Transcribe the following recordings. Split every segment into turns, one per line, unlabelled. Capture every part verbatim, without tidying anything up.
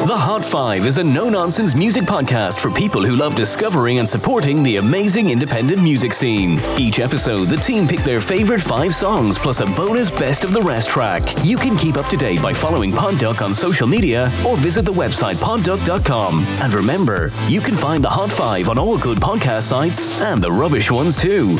The Hot Five is a no-nonsense music podcast for people who love discovering and supporting the amazing independent music scene. Each episode, the team pick their favorite five songs plus a bonus best of the rest track. You can keep up to date by following Podduck on social media or visit the website podduck dot com. And remember, you can find The Hot Five on all good podcast sites and the rubbish ones too.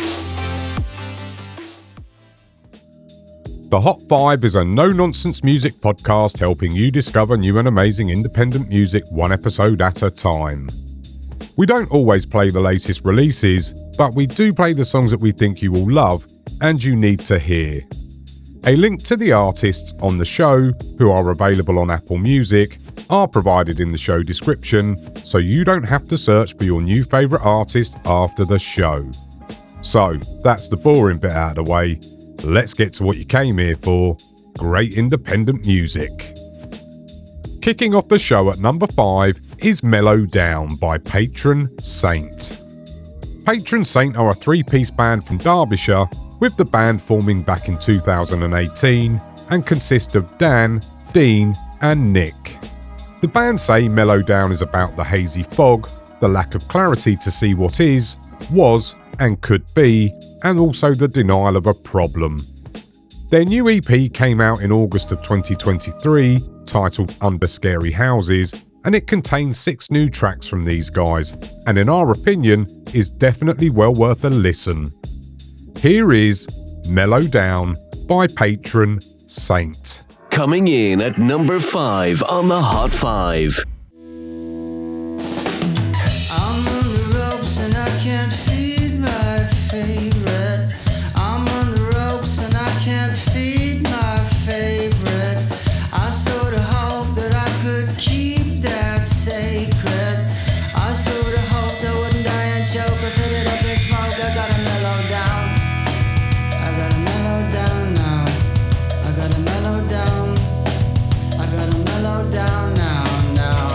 The Hot Five is a no-nonsense music podcast helping you discover new and amazing independent music one episode at a time. We don't always play the latest releases, but we do play the songs that we think you will love and you need to hear. A link to the artists on the show, who are available on Apple Music, are provided in the show description, so you don't have to search for your new favourite artist after the show. So, that's the boring bit out of the way. Let's get to what you came here for, great independent music. Kicking off the show at number five is Mellow Down by Patron Saint. Patron Saint are a three-piece band from Derbyshire, with the band forming back in two thousand eighteen and consist of Dan, Dean and Nick. The band say Mellow Down is about the hazy fog, the lack of clarity to see what is, was and could be, and also the denial of a problem. Their new E P came out in August of twenty twenty-three, titled Under Scary Houses, and it contains six new tracks from these guys, and in our opinion, is definitely well worth a listen. Here is Mellow Down by Patron Saint.
Coming in at number five on the Hot Five.
Mellow down now.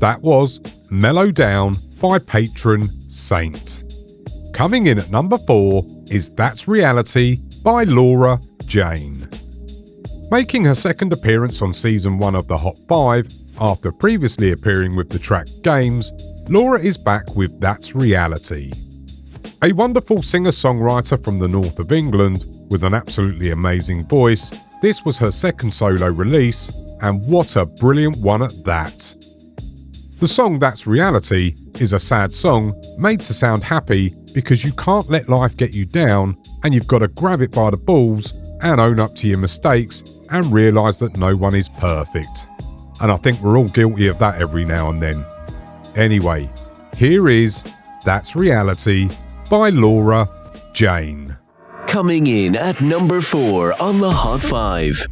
That was Mellow Down by Patron Saint. Coming in at number four is That's Reality by Laura Jane. Making her second appearance on season one of the Hot five, after previously appearing with the track Games, Laura is back with That's Reality. A wonderful singer-songwriter from the north of England with an absolutely amazing voice, this was her second solo release, and what a brilliant one at that. The song That's Reality is a sad song made to sound happy because you can't let life get you down and you've got to grab it by the balls and own up to your mistakes and realise that no one is perfect. And I think we're all guilty of that every now and then. Anyway, here is That's Reality by Laura Jane.
Coming in at number four on the Hot five.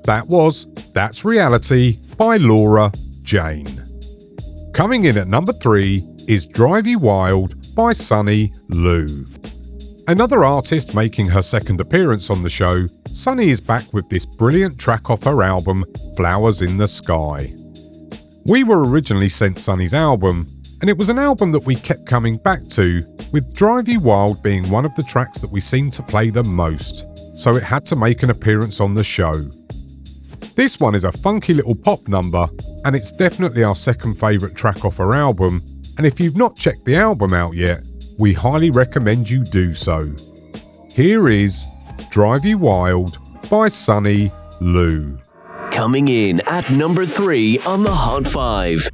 That was That's Reality by Laura Jane. Coming in at number three is Drive You Wild by Sunny Lou. Another artist making her second appearance on the show, Sunny is back with this brilliant track off her album Flowers in the Sky. We were originally sent Sunny's album, and it was an album that we kept coming back to, with Drive You Wild being one of the tracks that we seemed to play the most, so it had to make an appearance on the show. This one is a funky little pop number, and it's definitely our second favourite track off her album, and if you've not checked the album out yet, we highly recommend you do so. Here is Drive You Wild by Sunny Lou.
Coming in at number three on the Hot Five.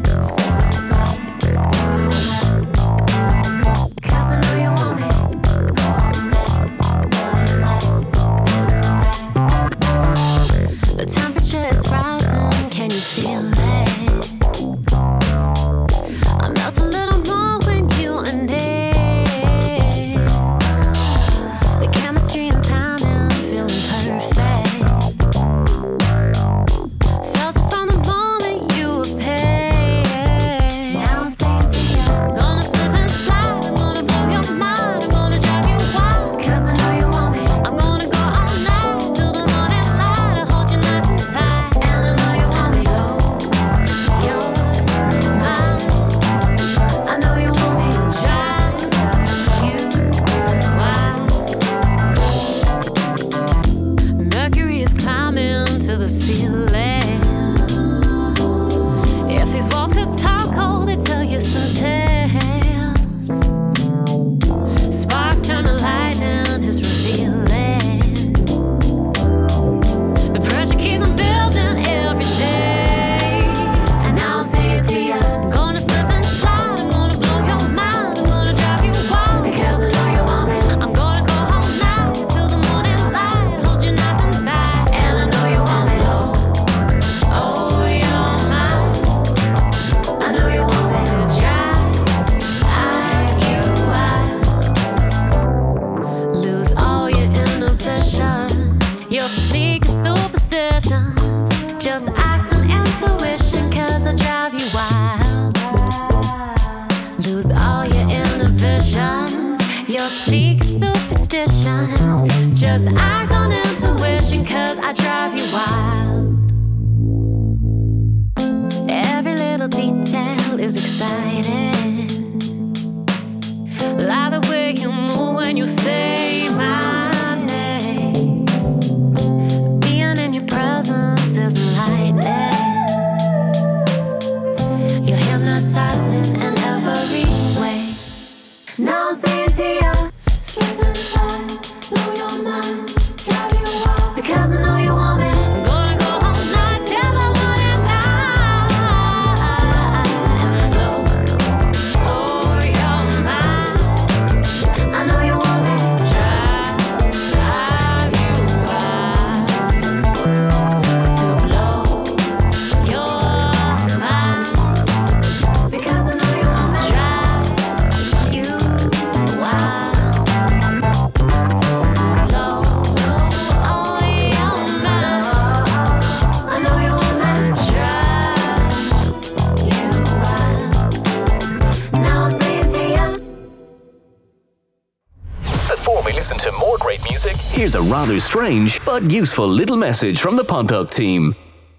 Here's a rather strange but useful little message from the Podduck team.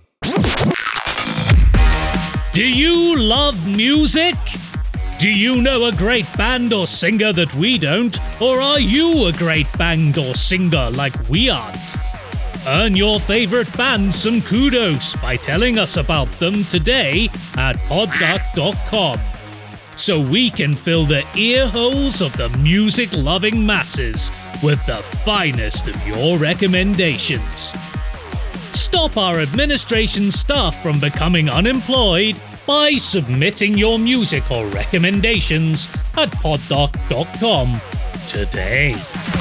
Do you love music? Do you know a great band or singer that we don't? Or are you a great band or singer like we aren't? Earn your favourite band some kudos by telling us about them today at podduck dot com, so we can fill the ear holes of the music-loving masses with the finest of your recommendations. Stop our administration staff from becoming unemployed by submitting your music or recommendations at podduck dot com today.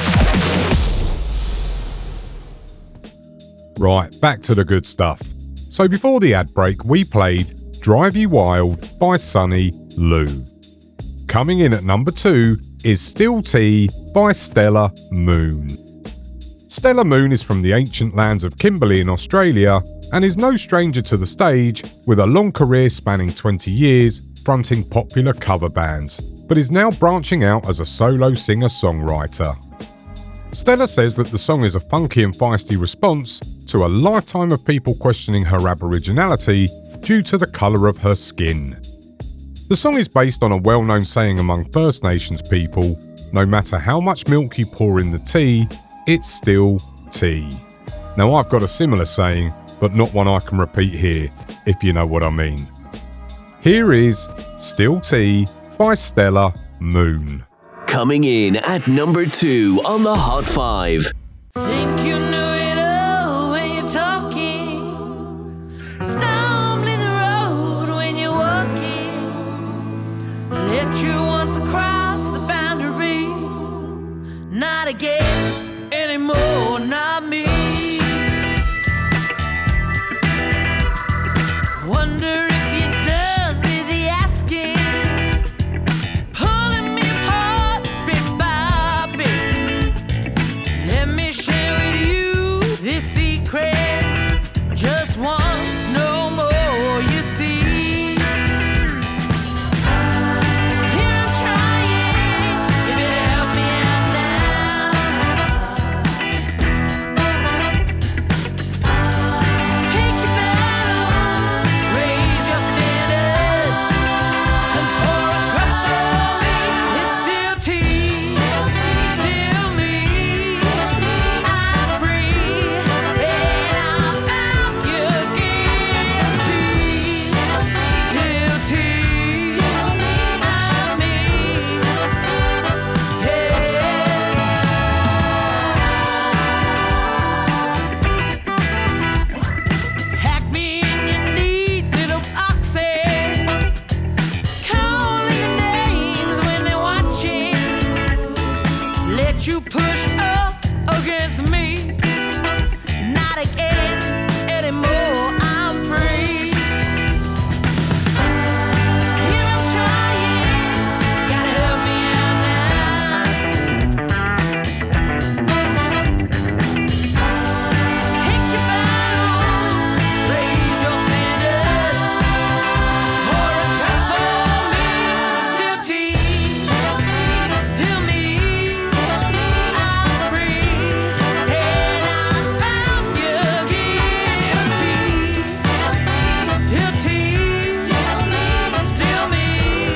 Right, back to the good stuff. So before the ad break, we played Drive You Wild by Sunny Lou. Coming in at number two is Still Tea by Stella Moon. Stella Moon is from the ancient lands of Kimberley in Australia and is no stranger to the stage, with a long career spanning twenty years fronting popular cover bands, but is now branching out as a solo singer-songwriter. Stella says that the song is a funky and feisty response to a lifetime of people questioning her Aboriginality due to the colour of her skin. The song is based on a well-known saying among First Nations people: no matter how much milk you pour in the tea, it's still tea. Now, I've got a similar saying, but not one I can repeat here, if you know what I mean. Here is Still Tea by Stella Moon.
Coming in at number two on the Hot Five.
Think you knew it all when you're talking, stumbling the road when you're walking, let you once across the boundary, not again anymore, not me. Wonder if you're done with the asking, pulling me apart bit by bit. Let me share with you this secret, just once, no more, you see. Here I'm trying, you better help me out now. Pick your battle, raise your standards, and pour a cup for me. It's still tea, still me. I breathe, and I found you again. Tea, still tea, I'm me. Hack me in your neat little boxes, calling the names when they're watching. Let you push up against me, not again anymore, I'm free. Here I'm trying, gotta help me out now. Pick your battle, raise your standards, pour a cup for me. Still tea, still me. I'm free, and I found you again. Tea, still tea, still me.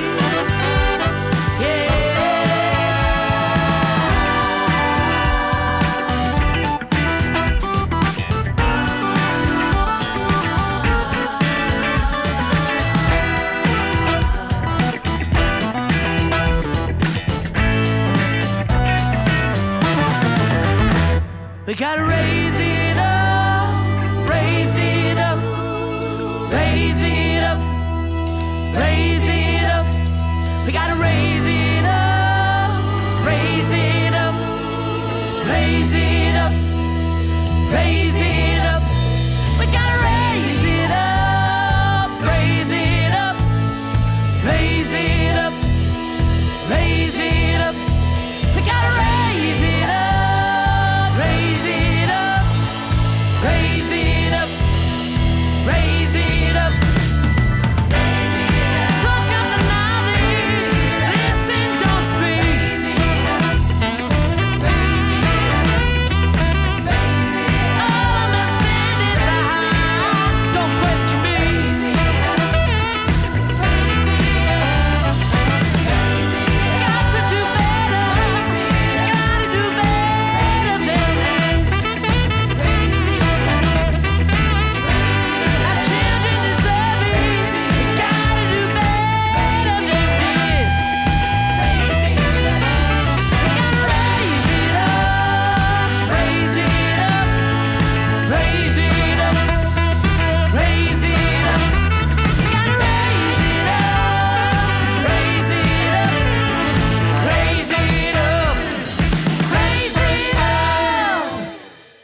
We gotta raise it up, raise it up, raise it up, raise it up. We gotta raise it up, raise it up, raise it up, raise it up. We gotta raise it up, raise it up, raise it up, raise it up. We gotta raise it up, raise it up, raise it up, raise it up. Soak up the knowledge, listen, don't speak. All understand is a high, don't question me. Got to do better, gotta do better than this. Our children deserve it, gotta do better than this. Gotta raise it up, raise it up, raise it up, raise it up. Gotta raise it up, raise it up, raise it up, raise it up.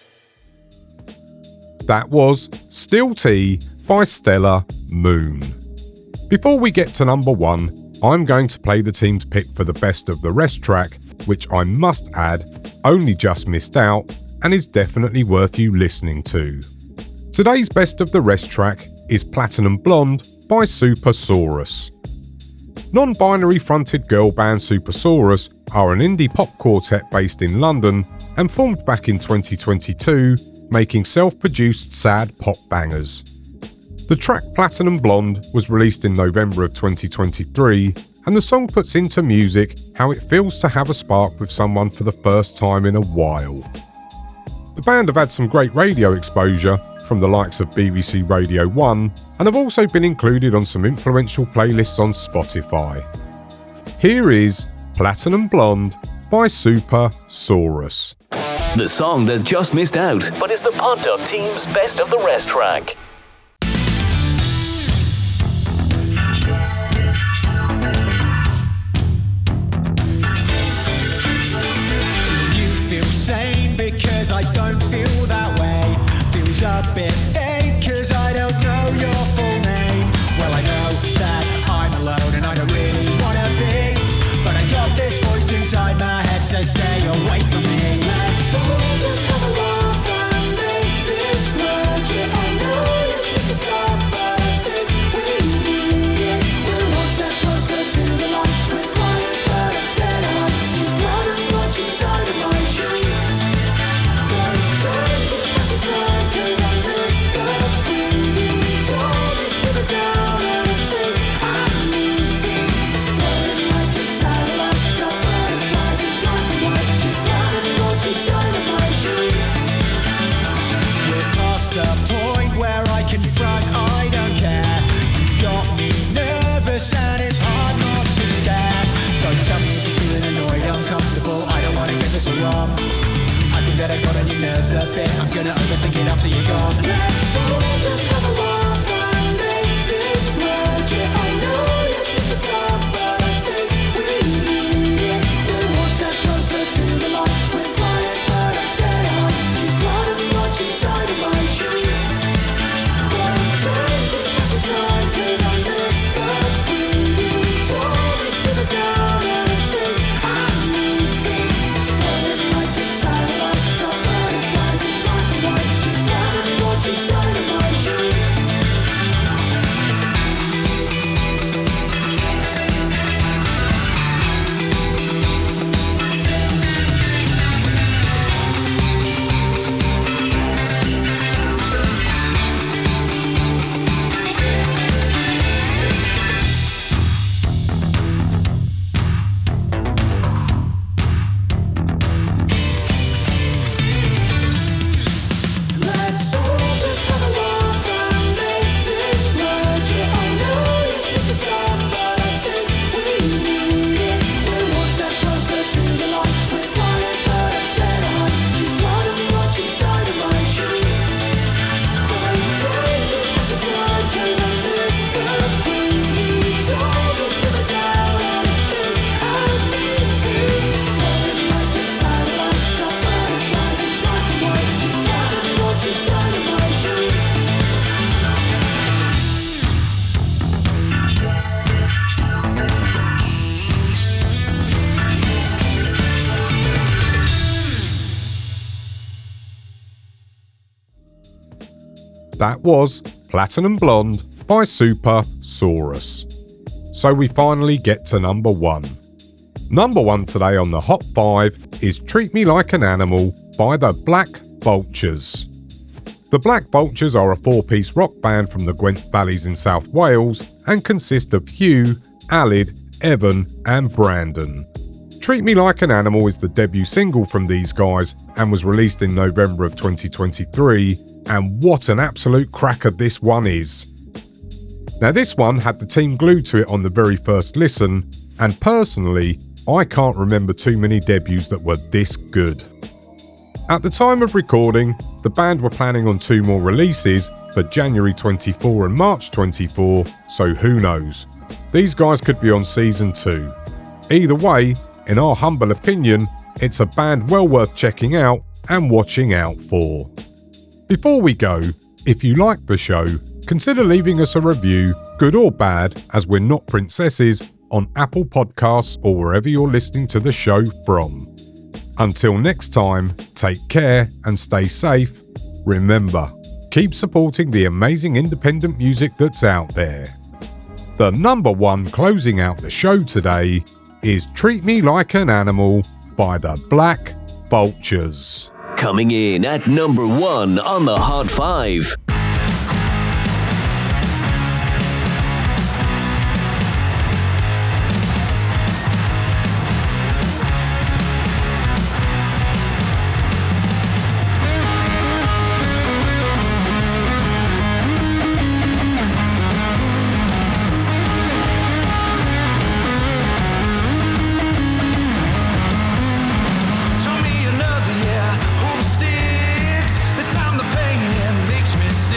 That was Still Tea by Stella Moon. Before we get to number one, I'm going to play the team's pick for the Best of the Rest track, which I must add only just missed out and is definitely worth you listening to. Today's Best of the Rest track is Platinum Blonde by Supersaurus. Non-binary fronted girl band Supersaurus are an indie pop quartet based in London and formed back in twenty twenty-two, making self-produced sad pop bangers. The track Platinum Blonde was released in November of twenty twenty-three, and the song puts into music how it feels to have a spark with someone for the first time in a while. The band have had some great radio exposure from the likes of B B C Radio one and have also been included on some influential playlists on Spotify. Here is Platinum Blonde by Supersaurus.
The song that just missed out, but is the Pod Dub team's Best of the Rest track.
Because I don't feel that way. Feels a bit fake cause I don't know your full name. Well, I know that I'm alone and I don't really wanna be, but I got this voice inside my head says stay away from me. Let's all just have a laugh and make this magic. I know you think it's love, but I think we need it. We're one step closer to the light. We're flying but I'm scared of. She's blood and blood, she's died in my shoes. Wrong. I think that I got on your nerves a bit. I'm gonna overthink it after you're gone. Let's all just have a laugh and make this magic. I know you think it's love, but I think we need it. We're one step closer to the light. We're flying, but I'm scared of. She's blood and blood, she's died in my shoes. But I'm taking back the time, cause I missed the preview. You told me simmer down and I think I need to.
That was Platinum Blonde by Supersaurus. So we finally get to number one. Number one today on the Hot five is Treat Me Like an Animal by the Black Vultures. The Black Vultures are a four-piece rock band from the Gwent Valleys in South Wales and consist of Hugh, Alid, Evan and Brandon. Treat Me Like an Animal is the debut single from these guys and was released in November of twenty twenty-three, and what an absolute cracker this one is. Now this one had the team glued to it on the very first listen, and personally, I can't remember too many debuts that were this good. At the time of recording, the band were planning on two more releases for January twenty-fourth and March twenty-fourth, so who knows? These guys could be on season two. Either way, in our humble opinion, it's a band well worth checking out and watching out for. Before we go, if you like the show, consider leaving us a review, good or bad, as we're not princesses, on Apple Podcasts or wherever you're listening to the show from. Until next time, take care and stay safe. Remember, keep supporting the amazing independent music that's out there. The number one closing out the show today is Treat Me Like an Animal by the Black Vultures.
Coming in at number one on the Hot Five.
Tell me another, yeah, hope sticks. This time the pain, yeah, makes me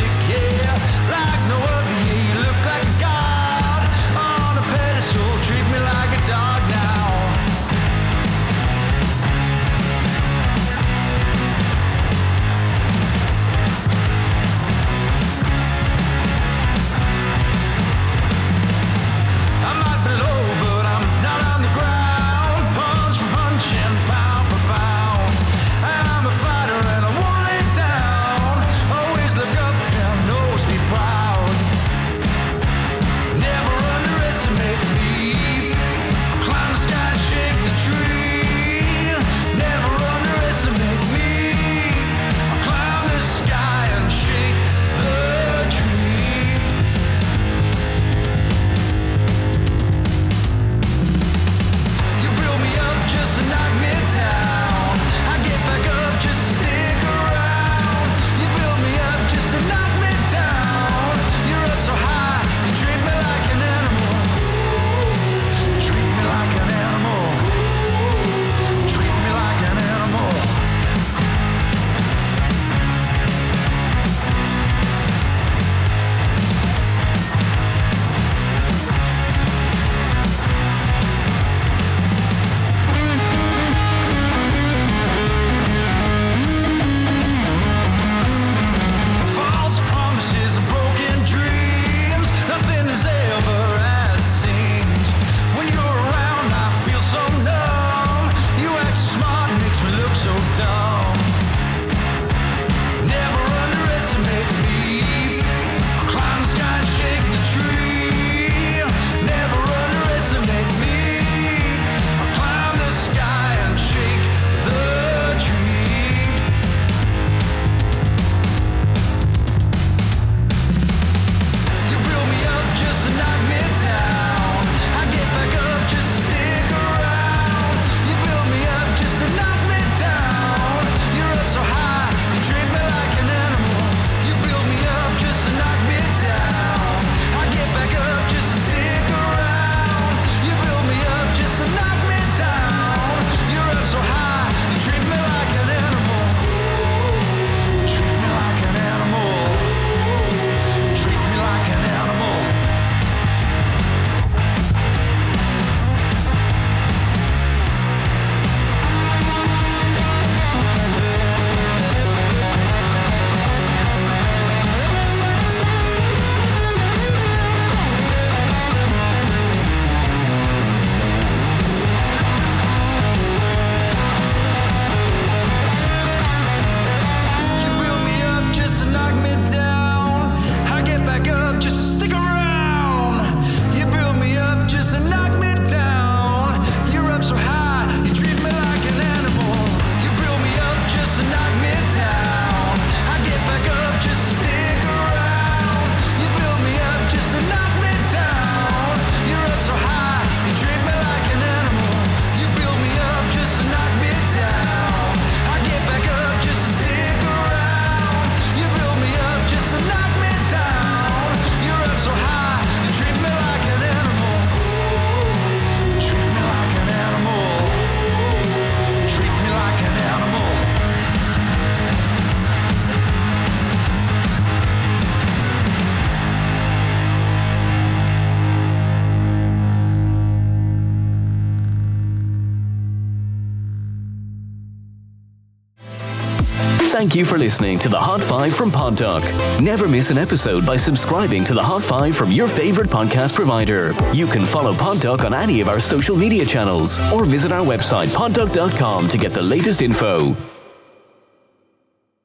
Thank you for listening to the Hot five from Podduck. Never miss an episode by subscribing to the Hot five from your favorite podcast provider. You can follow Podduck on any of our social media channels or visit our website podduck dot com to get the latest info.